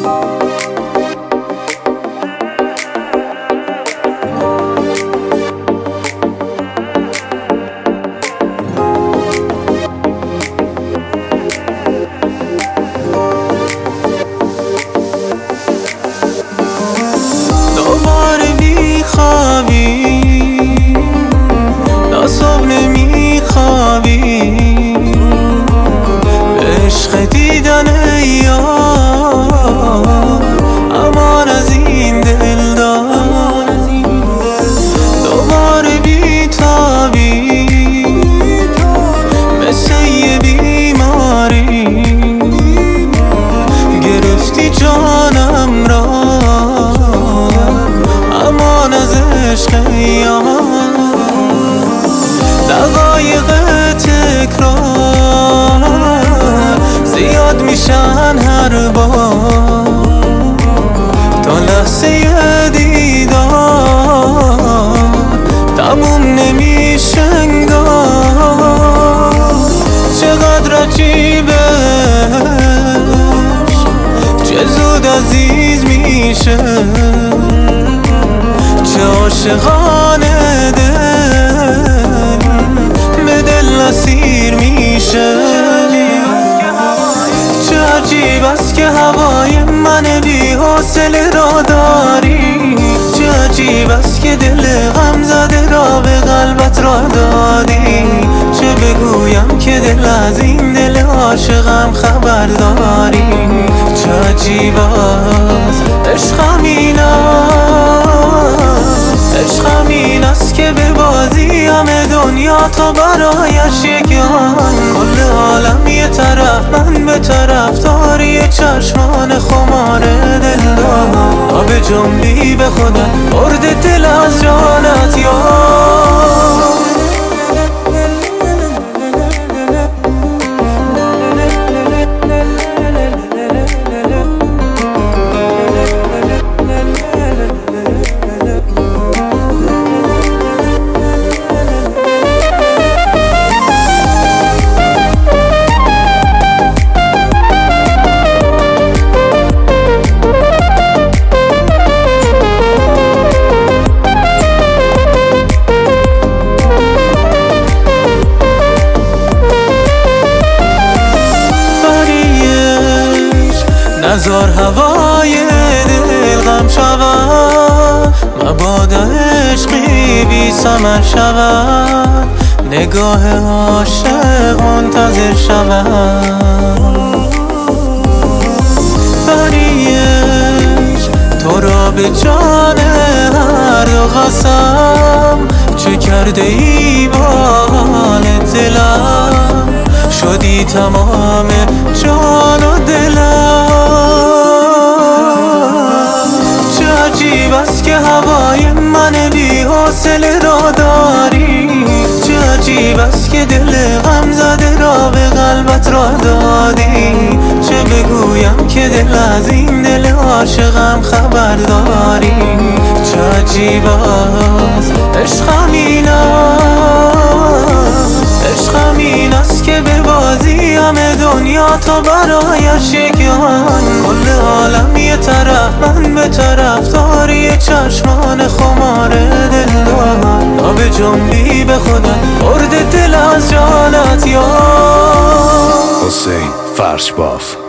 دوباره میخوابی، تا صبح نمیخوابی، به عشق دیدن یار امان از این دلدار. دوباره بیتابی مثل یه بیماری، گرفتی جانم را امان از عشق یار. دقایق تکرار زیاد میشن هر بار، تا لحظه دیدار تموم نمیشه انگار. چقدر عجیبه چه زود عزیز میشه، چه عاشقانه دل به دل اسیر میشه. چه عجیب است که هوای من بی حوصله را داری، چه عجیب است که دل غم زده را به قلبت را دادی. چه بگویم که دل از این دل عاشقم خبر داری. چه عجیب است عشقم این است، عشقم این است که به بازی همه دنیا تا برایش یکیان. کل عالم یه طرف، من به طرف داری چشمان خمار دل دار. تا به جنبی به خودم برد دل از جانت یار. نزار هوای دل غم شود، مبادا عشقی بی ثمر شود، نگاه عاشق منتظر شود. بریش تو را به جان هر دو قسم، چه کرده ای با حال دلم، شدی تمام جان و دلم. چه عجیب است که هوای من بی حوصله را داری، چه عجیب است که دل غم زده را به قلبت را دادی. چه بگویم که دل از این دل عاشقم خبر داری. چه عجیب است عشقم این است، عشقم این است که به بازی همه دنیا تا برایش یکیان. کل عالم یه طرف، من به طرف داری چشمان خمار دل دار. تا به جنبی به خودم برد دل از جانت یار. حسین فرش باف.